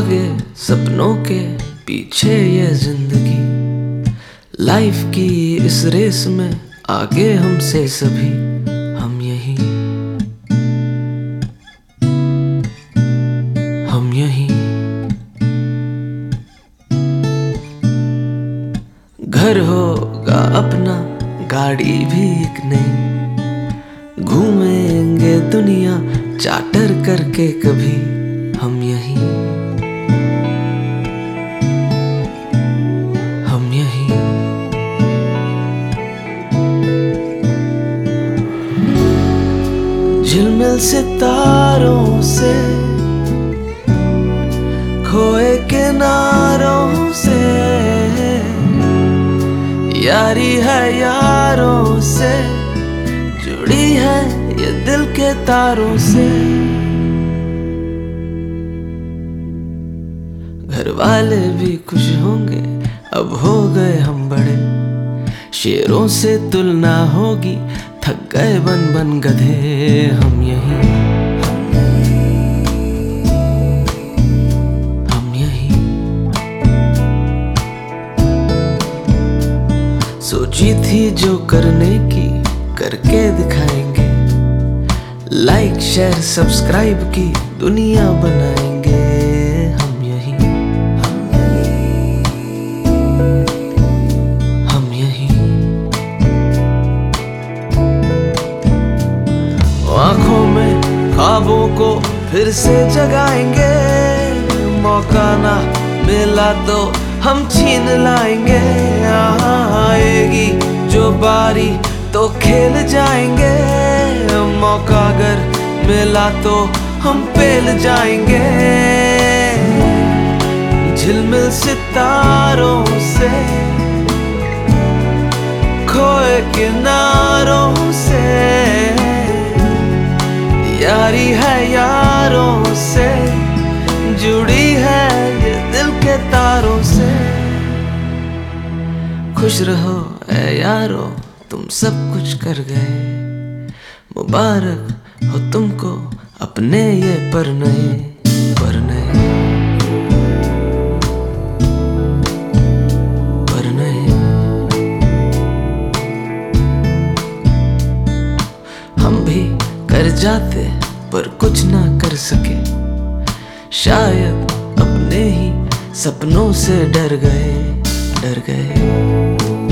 भागे सपनों के पीछे ये जिंदगी, लाइफ की इस रेस में आगे हमसे सभी। हम यही घर होगा अपना, गाड़ी भी एक नई, घूमेंगे दुनिया चार्टर करके कभी। हम यही झिलमिल सितारों से, खोए किनारों से, यारी है यारों से, जुड़ी है ये दिल के तारों से। घर वाले भी खुश होंगे, अब हो गए हम बड़े, शेरों से तुलना होगी, थक गए बन बन गधे। हम यही सोची थी जो करने की करके दिखाएंगे, लाइक शेयर सब्सक्राइब की दुनिया बनाएंगे। हम यही आंखों में ख्वाबों को फिर से जगाएंगे, मौका ना मिला तो हम छीन लाएंगे। आएगी जो बारी तो खेल जाएंगे, मौका अगर मिला तो हम पेल जाएंगे। झिलमिल सितारों से, खोए किनारों से, यारी है यारों से, जुड़ी है ये दिल के तारों से। खुश रहो ऐ यारो, तुम सब कुछ कर गए, मुबारक हो तुमको अपने ये परनए। हम भी कर जाते पर कुछ ना कर सके, शायद अपने ही सपनों से डर गए।